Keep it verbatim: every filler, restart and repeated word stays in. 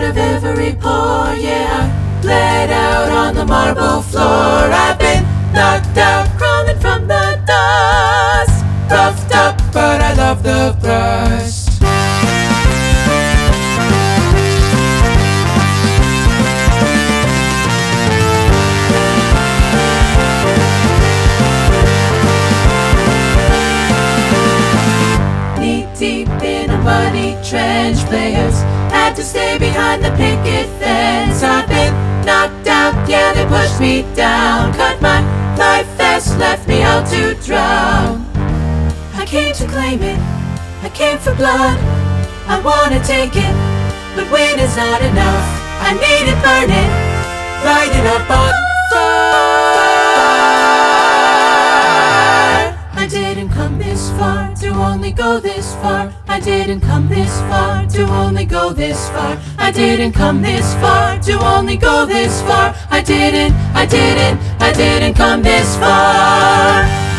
of every pore. Yeah, I bled out on the marble floor. I've been knocked out, crawling from the dust. Roughed up, but I love the thrust. Deep in a muddy trench, players had to stay behind the picket fence. I've been knocked out, yeah, they pushed me down. Cut my life vest, left me out to drown. I came to claim it, I came for blood. I wanna take it, but when it's not enough, I need it burning, lighting up on fire. I didn't come this far to only go this far. I didn't come this far to only go this far. I didn't come this far to only go this far. I didn't, I didn't, I didn't come this far.